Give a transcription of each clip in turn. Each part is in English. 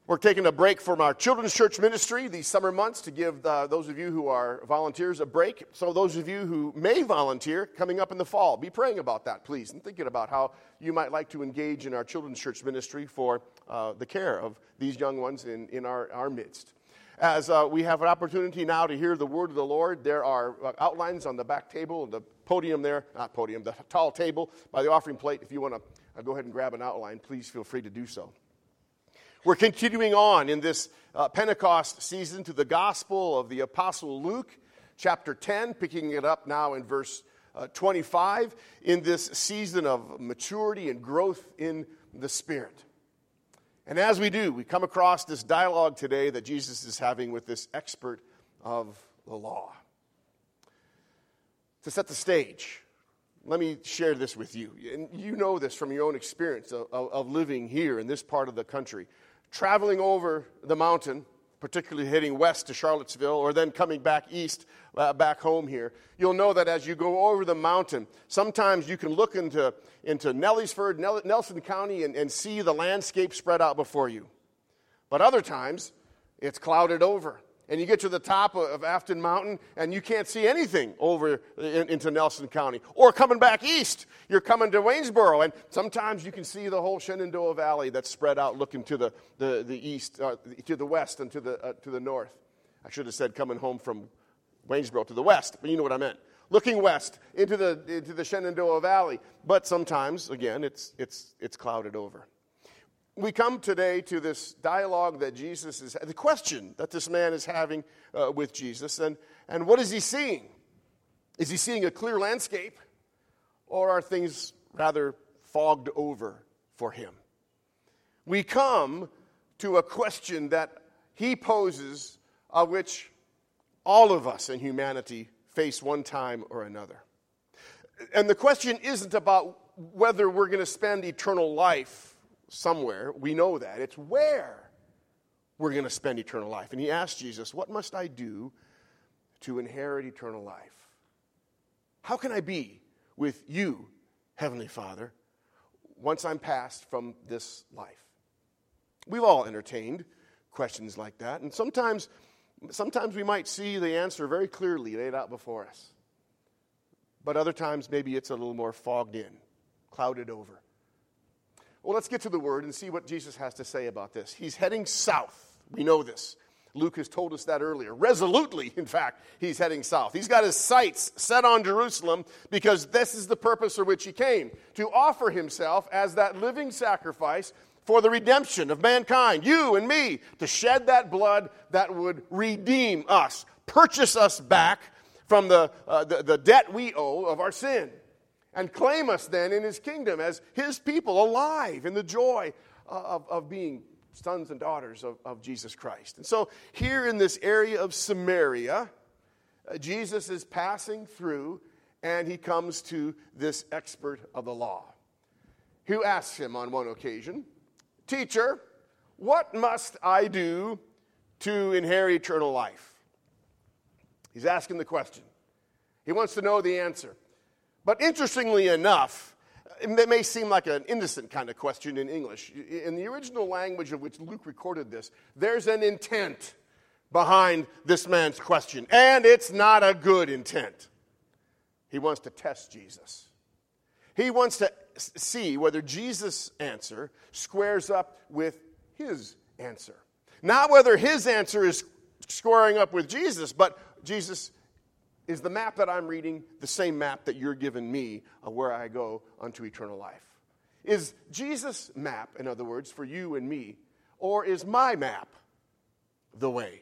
We're taking a break from our children's church ministry these summer months to give those of you who are volunteers a break. So those of you who may volunteer coming up in the fall, be praying about that, please, and thinking about how you might like to engage in our children's church ministry for the care of these young ones in our midst. As we have an opportunity now to hear the word of the Lord, there are outlines on the back table, the podium there, not podium, the tall table by the offering plate. If you want to go ahead and grab an outline, please feel free to do so. We're continuing on in this Pentecost season to the Gospel of the Apostle Luke, chapter 10, picking it up now in verse 25, in this season of maturity and growth in the Spirit. And as we do, we come across this dialogue today that Jesus is having with this expert of the law. To set the stage, let me share this with you. And you know this from your own experience of living here in this part of the country. Traveling over the mountain, particularly heading west to Charlottesville, or then coming back east, back home here, you'll know that as you go over the mountain, sometimes you can look into Nelliesford, Nelson County, and see the landscape spread out before you. But other times, it's clouded over. And you get to the top of Afton Mountain, and you can't see anything over into Nelson County. Or coming back east, you're coming to Waynesboro, and sometimes you can see the whole Shenandoah Valley that's spread out looking to the east, to the west, and to the north. I should have said coming home from Waynesboro to the west, but you know what I meant. Looking west into the Shenandoah Valley, but sometimes, again, it's clouded over. We come today to this dialogue that Jesus is, the question that this man is having with Jesus, and what is he seeing? Is he seeing a clear landscape, or are things rather fogged over for him? We come to a question that he poses, of which all of us in humanity face one time or another. And the question isn't about whether we're going to spend eternal life somewhere. We know that. It's where we're going to spend eternal life. And he asked Jesus, what must I do to inherit eternal life? How can I be with you, Heavenly Father, once I'm passed from this life? We've all entertained questions like that. And sometimes we might see the answer very clearly laid out before us. But other times maybe it's a little more fogged in, clouded over. Well, let's get to the Word and see what Jesus has to say about this. He's heading south. We know this. Luke has told us that earlier. Resolutely, in fact, he's heading south. He's got his sights set on Jerusalem because this is the purpose for which he came, to offer himself as that living sacrifice for the redemption of mankind, you and me, to shed that blood that would redeem us, purchase us back from the debt we owe of our sin, and claim us then in his kingdom as his people, alive in the joy of being sons and daughters of Jesus Christ. And so here in this area of Samaria, Jesus is passing through, and he comes to this expert of the law, who asks him on one occasion, "Teacher, what must I do to inherit eternal life?" He's asking the question. He wants to know the answer. But interestingly enough, it may seem like an innocent kind of question in English. In the original language of which Luke recorded this, there's an intent behind this man's question. And it's not a good intent. He wants to test Jesus. He wants to see whether Jesus' answer squares up with his answer. Not whether his answer is squaring up with Jesus, but Jesus, is the map that I'm reading the same map that you're giving me of where I go unto eternal life? Is Jesus' map, in other words, for you and me, or is my map the way?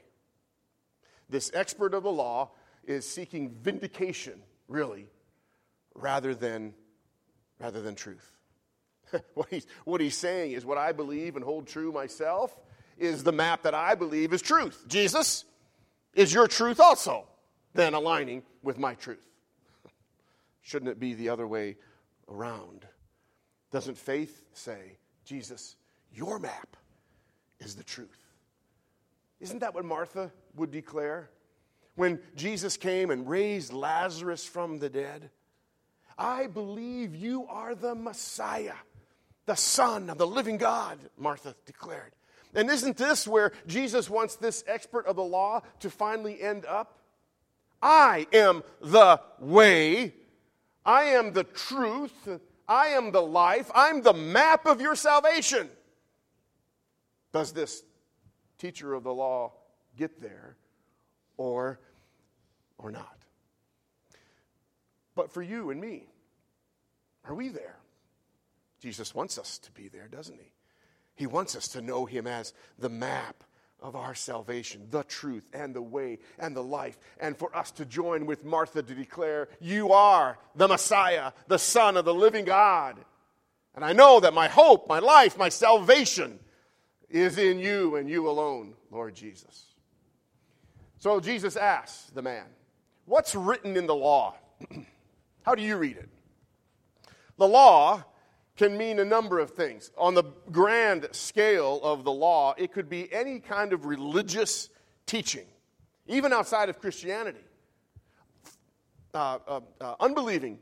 This expert of the law is seeking vindication, really, rather than truth. What he's saying is what I believe and hold true myself is the map that I believe is truth. Jesus, is your truth also then aligning with my truth? Shouldn't it be the other way around? Doesn't faith say, Jesus, your map is the truth? Isn't that what Martha would declare when Jesus came and raised Lazarus from the dead? I believe you are the Messiah, the Son of the living God, Martha declared. And isn't this where Jesus wants this expert of the law to finally end up? I am the way. I am the truth. I am the life. I'm the map of your salvation. Does this teacher of the law get there or not? But for you and me, are we there? Jesus wants us to be there, doesn't he? He wants us to know him as the map of our salvation, the truth and the way and the life, and for us to join with Martha to declare, you are the Messiah, the Son of the living God. And I know that my hope, my life, my salvation is in you and you alone, Lord Jesus. So Jesus asks the man, what's written in the law? How do you read it? The law can mean a number of things. On the grand scale of the law, it could be any kind of religious teaching, even outside of Christianity. Unbelieving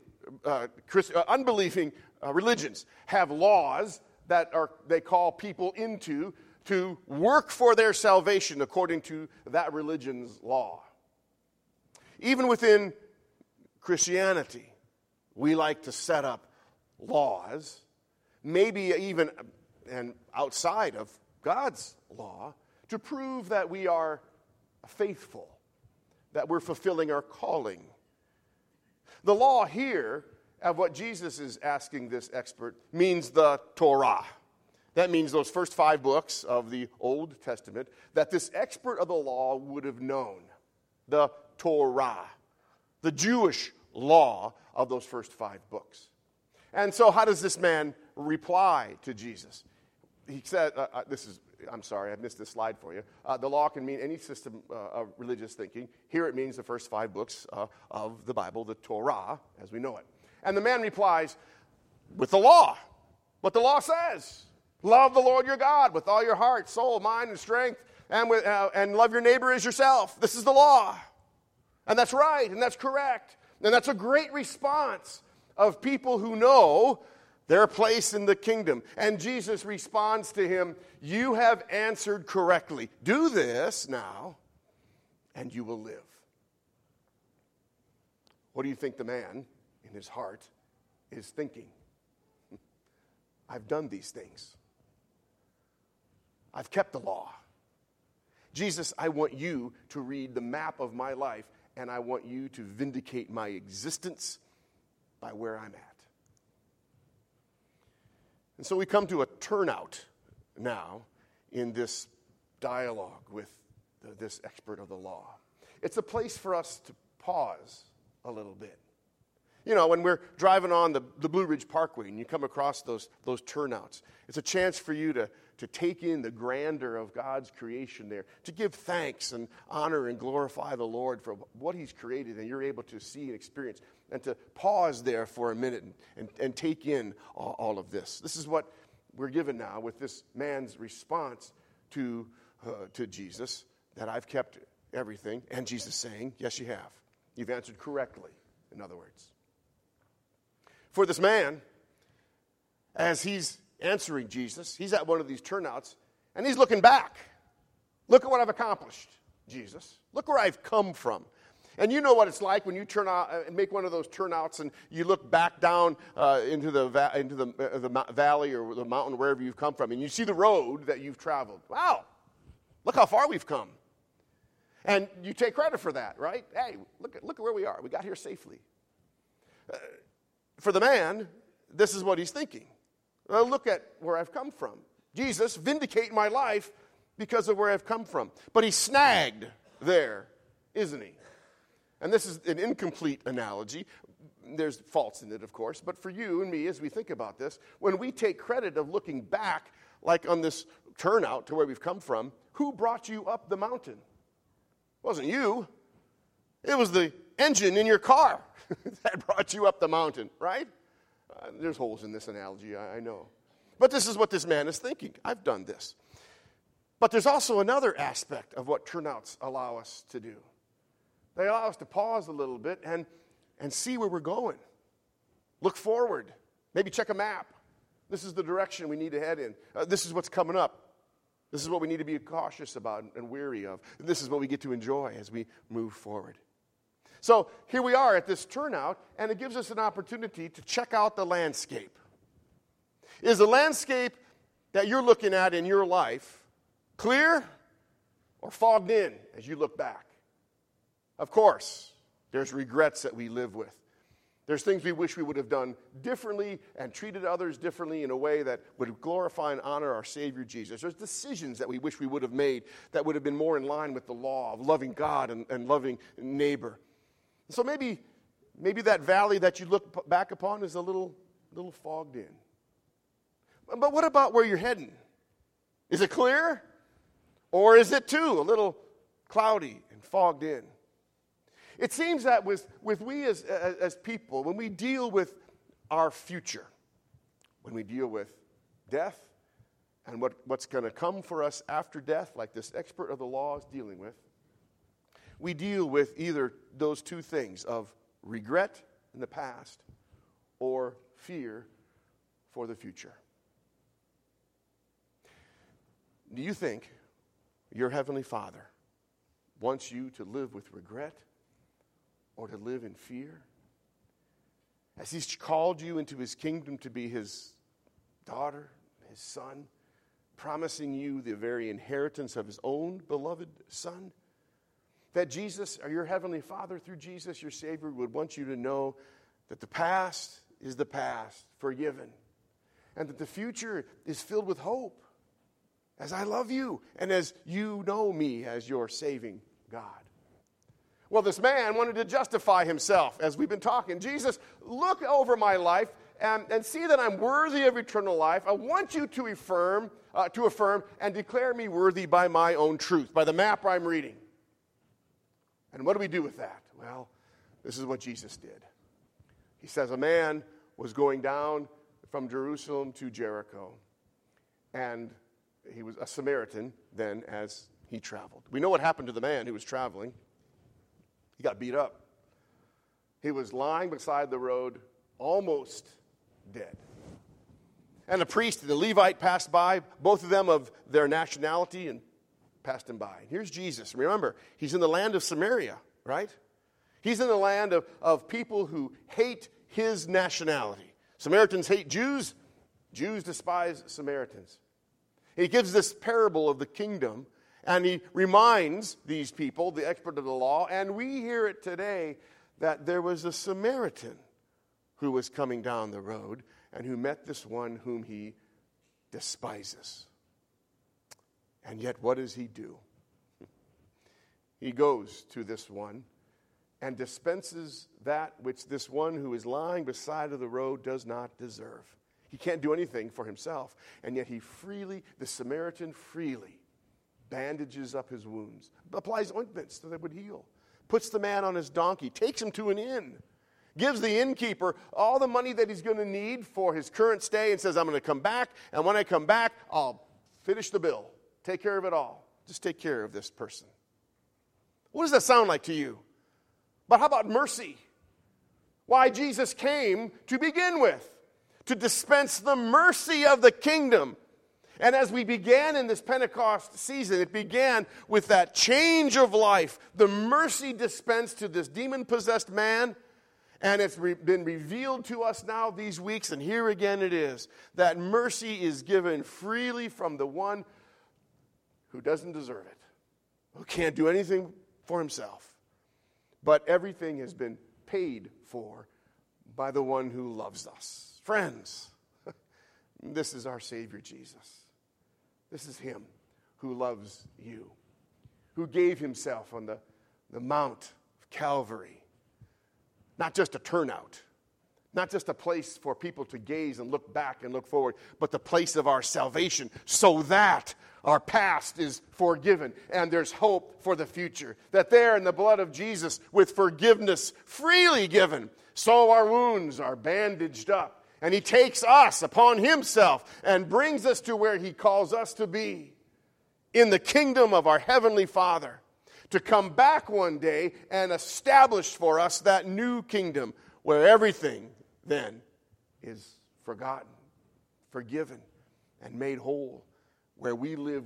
religions have laws that they call people into to work for their salvation according to that religion's law. Even within Christianity, we like to set up laws, maybe even and outside of God's law, to prove that we are faithful, that we're fulfilling our calling. The law here, of what Jesus is asking this expert, means the Torah. That means those first 5 books of the Old Testament that this expert of the law would have known. The Torah, the Jewish law of those first 5 books. And so how does this man reply to Jesus? He said, I'm sorry, I missed this slide for you. The law can mean any system of religious thinking. Here it means the first 5 books of the Bible, the Torah, as we know it. And the man replies, with the law, what the law says. Love the Lord your God with all your heart, soul, mind, and strength, and love your neighbor as yourself. This is the law. And that's right, and that's correct. And that's a great response of people who know their place in the kingdom. And Jesus responds to him, you have answered correctly. Do this now, and you will live. What do you think the man in his heart is thinking? I've done these things. I've kept the law. Jesus, I want you to read the map of my life, and I want you to vindicate my existence by where I'm at. And so we come to a turnout now in this dialogue with this expert of the law. It's a place for us to pause a little bit. You know, when we're driving on the Blue Ridge Parkway and you come across those turnouts, it's a chance for you to take in the grandeur of God's creation there, to give thanks and honor and glorify the Lord for what he's created, and you're able to see and experience, and to pause there for a minute and take in all of this. This is what we're given now with this man's response to Jesus, that I've kept everything, and Jesus saying, yes, you have. You've answered correctly, in other words. For this man, as he's answering Jesus, he's at one of these turnouts, and he's looking back. Look at what I've accomplished, Jesus. Look where I've come from. And you know what it's like when you turn out and make one of those turnouts, and you look back down into the valley or the mountain, wherever you've come from, and you see the road that you've traveled. Wow, look how far we've come. And you take credit for that, right? Hey, look at where we are. We got here safely. For the man, this is what he's thinking. Well, look at where I've come from. Jesus, vindicate my life because of where I've come from. But he's snagged there, isn't he? And this is an incomplete analogy. There's faults in it, of course. But for you and me, as we think about this, when we take credit of looking back, like on this turnout to where we've come from, who brought you up the mountain? It wasn't you. It was the engine in your car that brought you up the mountain, right? There's holes in this analogy, I know. But this is what this man is thinking. I've done this. But there's also another aspect of what turnouts allow us to do. They allow us to pause a little bit and see where we're going. Look forward. Maybe check a map. This is the direction we need to head in. This is what's coming up. This is what we need to be cautious about and wary of. And this is what we get to enjoy as we move forward. So here we are at this turnout, and it gives us an opportunity to check out the landscape. Is the landscape that you're looking at in your life clear or fogged in as you look back? Of course, there's regrets that we live with. There's things we wish we would have done differently and treated others differently in a way that would glorify and honor our Savior Jesus. There's decisions that we wish we would have made that would have been more in line with the law of loving God and loving neighbor. So maybe that valley that you look back upon is a little fogged in. But what about where you're heading? Is it clear? Or is it too a little cloudy and fogged in? It seems that with we as people, when we deal with our future, when we deal with death and what's going to come for us after death, like this expert of the law is dealing with, we deal with either those two things of regret in the past or fear for the future. Do you think your Heavenly Father wants you to live with regret or to live in fear? As He's called you into His kingdom to be His daughter, His son, promising you the very inheritance of His own beloved Son, that Jesus, or your Heavenly Father through Jesus, your Savior, would want you to know that the past is the past, forgiven, and that the future is filled with hope, as I love you and as you know me as your saving God. Well, this man wanted to justify himself, as we've been talking. Jesus, look over my life and see that I'm worthy of eternal life. I want you to affirm and declare me worthy by my own truth, by the map I'm reading. And what do we do with that? Well, this is what Jesus did. He says a man was going down from Jerusalem to Jericho, and he was a Samaritan then as he traveled. We know what happened to the man who was traveling. He got beat up. He was lying beside the road, almost dead. And the priest and the Levite passed by, both of them of their nationality, and passed him by. Here's Jesus. Remember, he's in the land of Samaria, right? He's in the land of people who hate his nationality. Samaritans hate Jews. Jews despise Samaritans. He gives this parable of the kingdom, and he reminds these people, the expert of the law, and we hear it today, that there was a Samaritan who was coming down the road and who met this one whom he despises. And yet, what does he do? He goes to this one and dispenses that which this one who is lying beside of the road does not deserve. He can't do anything for himself, and yet the Samaritan freely bandages up his wounds, applies ointments so that it would heal, puts the man on his donkey, takes him to an inn, gives the innkeeper all the money that he's going to need for his current stay, and says, I'm going to come back, and when I come back, I'll finish the bill, take care of it all. Just take care of this person. What does that sound like to you? But how about mercy? Why, Jesus came to begin with, to dispense the mercy of the kingdom. And as we began in this Pentecost season, it began with that change of life, the mercy dispensed to this demon-possessed man, and it's been revealed to us now these weeks, and here again it is, that mercy is given freely from the one who doesn't deserve it, who can't do anything for himself, but everything has been paid for by the one who loves us. Friends, this is our Savior Jesus. This is Him who loves you, who gave Himself on the Mount of Calvary. Not just a turnout, not just a place for people to gaze and look back and look forward, but the place of our salvation, so that our past is forgiven and there's hope for the future. That there in the blood of Jesus, with forgiveness freely given, so our wounds are bandaged up. And He takes us upon Himself and brings us to where He calls us to be, in the kingdom of our Heavenly Father, to come back one day and establish for us that new kingdom where everything then is forgotten, forgiven, and made whole, where we live with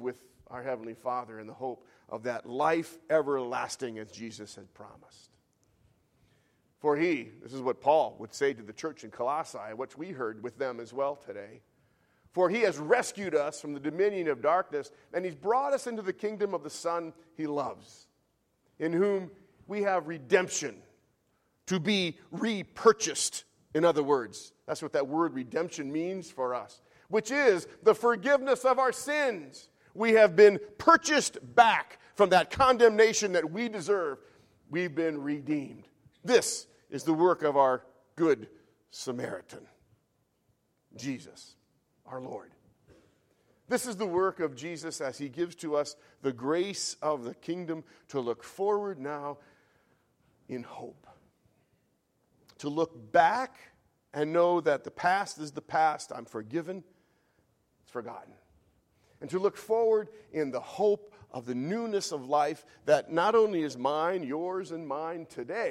our Heavenly Father in the hope of that life everlasting as Jesus had promised. For this is what Paul would say to the church in Colossae, which we heard with them as well today. For he has rescued us from the dominion of darkness, and he's brought us into the kingdom of the Son he loves, in whom we have redemption, to be repurchased. In other words, that's what that word redemption means for us, which is the forgiveness of our sins. We have been purchased back from that condemnation that we deserve. We've been redeemed. This is the work of our good Samaritan, Jesus, our Lord. This is the work of Jesus as he gives to us the grace of the kingdom to look forward now in hope. To look back and know that the past is the past. I'm forgiven. It's forgotten. And to look forward in the hope of the newness of life that not only is mine, yours, and mine today,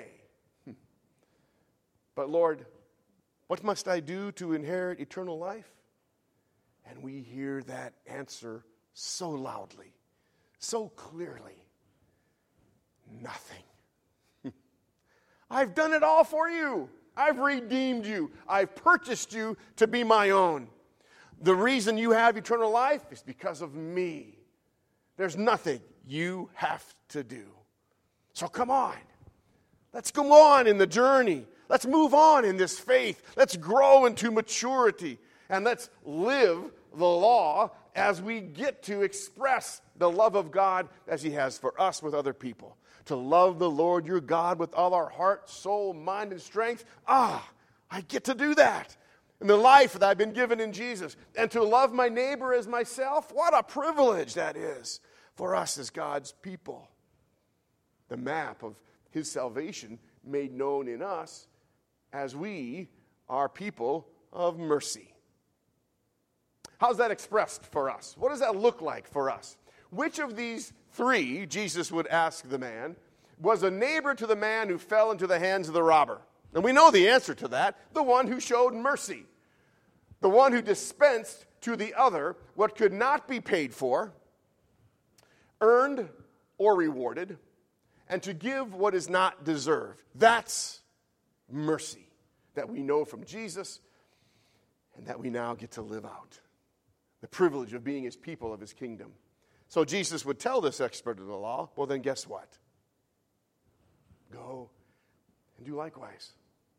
but Lord, what must I do to inherit eternal life? And we hear that answer so loudly, so clearly. Nothing. I've done it all for you. I've redeemed you. I've purchased you to be my own. The reason you have eternal life is because of me. There's nothing you have to do. So come on. Let's go on in the journey. Let's move on in this faith. Let's grow into maturity. And let's live the law as we get to express the love of God as he has for us with other people. To love the Lord your God with all our heart, soul, mind, and strength. I get to do that in the life that I've been given in Jesus. And to love my neighbor as myself, what a privilege that is for us as God's people. The map of his salvation made known in us as we are people of mercy. How's that expressed for us? What does that look like for us? Which of these three, Jesus would ask the man, was a neighbor to the man who fell into the hands of the robber? And we know the answer to that. The one who showed mercy. The one who dispensed to the other what could not be paid for, earned or rewarded, and to give what is not deserved. That's mercy that we know from Jesus and that we now get to live out. The privilege of being his people of his kingdom. So Jesus would tell this expert of the law, well then guess what? Go and do likewise.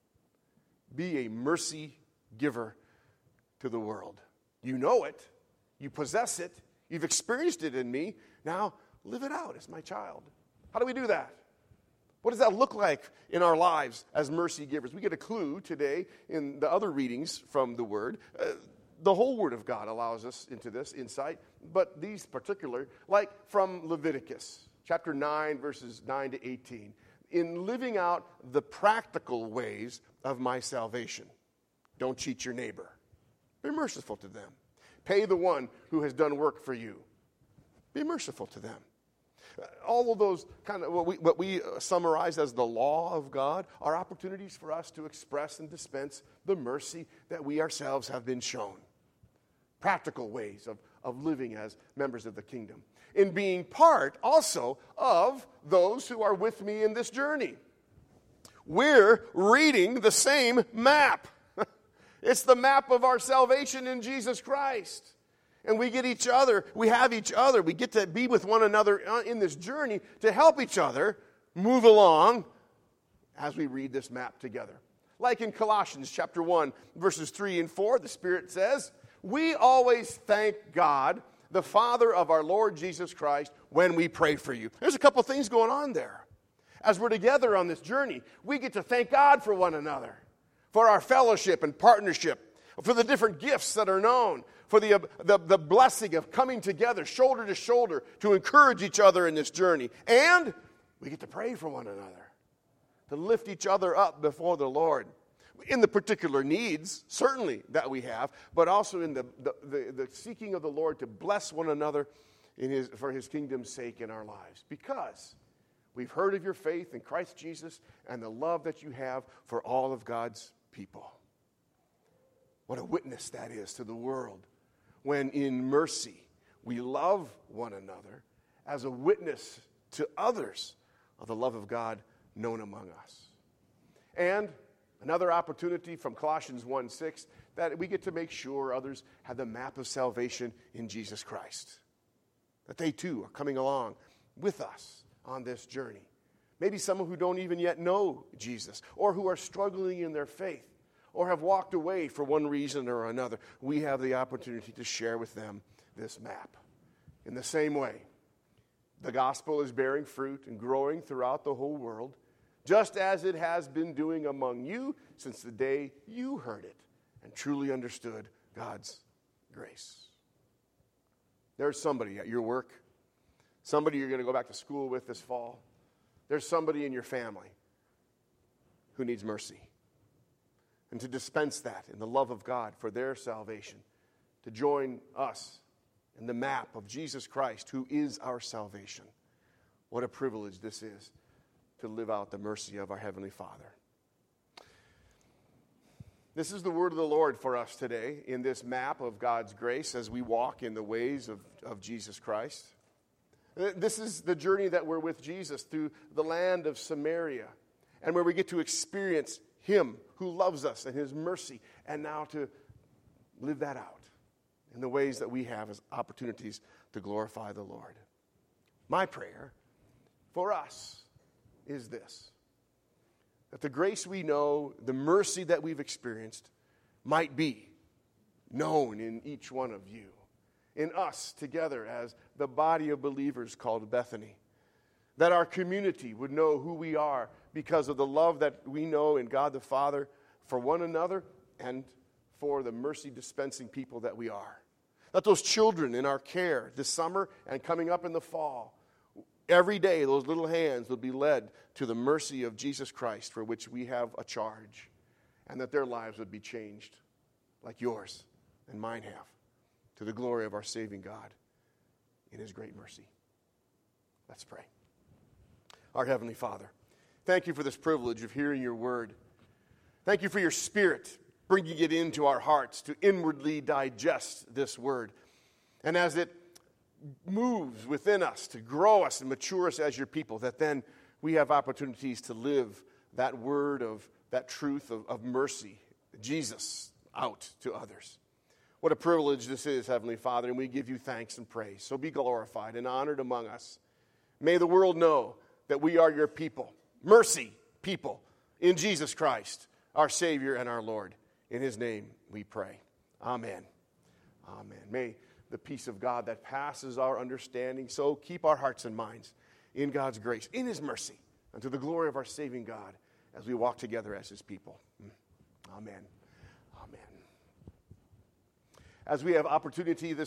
Be a mercy giver to the world. You know it. You possess it. You've experienced it in me. Now live it out as my child. How do we do that? What does that look like in our lives as mercy givers? We get a clue today in the other readings from the Word. The whole Word of God allows us into this insight, but these particular, like from Leviticus, chapter 9, verses 9 to 18, in living out the practical ways of my salvation. Don't cheat your neighbor. Be merciful to them. Pay the one who has done work for you. Be merciful to them. All of those kind of what we summarize as the law of God are opportunities for us to express and dispense the mercy that we ourselves have been shown. Practical ways of living as members of the kingdom. In being part also of those who are with me in this journey. We're reading the same map. It's the map of our salvation in Jesus Christ. And we get each other, we have each other, we get to be with one another in this journey to help each other move along as we read this map together. Like in Colossians chapter 1, verses 3 and 4, the Spirit says, we always thank God, the Father of our Lord Jesus Christ, when we pray for you. There's a couple things going on there. As we're together on this journey, we get to thank God for one another, for our fellowship and partnership, for the different gifts that are known, for the blessing of coming together, shoulder to shoulder, to encourage each other in this journey. And we get to pray for one another, to lift each other up before the Lord. In the particular needs, certainly, that we have, but also in the seeking of the Lord to bless one another for his kingdom's sake in our lives. Because we've heard of your faith in Christ Jesus and the love that you have for all of God's people. What a witness that is to the world when in mercy we love one another as a witness to others of the love of God known among us. And another opportunity from Colossians 1:6, that we get to make sure others have the map of salvation in Jesus Christ. That they too are coming along with us on this journey. Maybe someone who don't even yet know Jesus, or who are struggling in their faith, or have walked away for one reason or another. We have the opportunity to share with them this map. In the same way, the gospel is bearing fruit and growing throughout the whole world, just as it has been doing among you since the day you heard it and truly understood God's grace. There's somebody at your work, somebody you're going to go back to school with this fall. There's somebody in your family who needs mercy. And to dispense that in the love of God for their salvation, to join us in the map of Jesus Christ, who is our salvation. What a privilege this is, to live out the mercy of our Heavenly Father. This is the word of the Lord for us today in this map of God's grace as we walk in the ways of Jesus Christ. This is the journey that we're with Jesus through the land of Samaria, and where we get to experience Him who loves us and His mercy, and now to live that out in the ways that we have as opportunities to glorify the Lord. My prayer for us is this: that the grace we know, the mercy that we've experienced, might be known in each one of you, in us together as the body of believers called Bethany. That our community would know who we are because of the love that we know in God the Father for one another and for the mercy dispensing people that we are. That those children in our care this summer and coming up in the fall, every day those little hands will be led to the mercy of Jesus Christ, for which we have a charge, and that their lives would be changed like yours and mine have, to the glory of our saving God in His great mercy. Let's pray. Our Heavenly Father, thank you for this privilege of hearing your word. Thank you for your Spirit bringing it into our hearts to inwardly digest this word. And as it moves within us to grow us and mature us as your people, that then we have opportunities to live that word of that truth of mercy, Jesus, out to others. What a privilege this is, Heavenly Father, and we give you thanks and praise. So be glorified and honored among us. May the world know that we are your people, mercy people, in Jesus Christ, our Savior and our Lord. In His name we pray. Amen. Amen. May the peace of God that passes our understanding so keep our hearts and minds in God's grace, in His mercy, and to the glory of our saving God as we walk together as His people. Amen. Amen. As we have opportunity this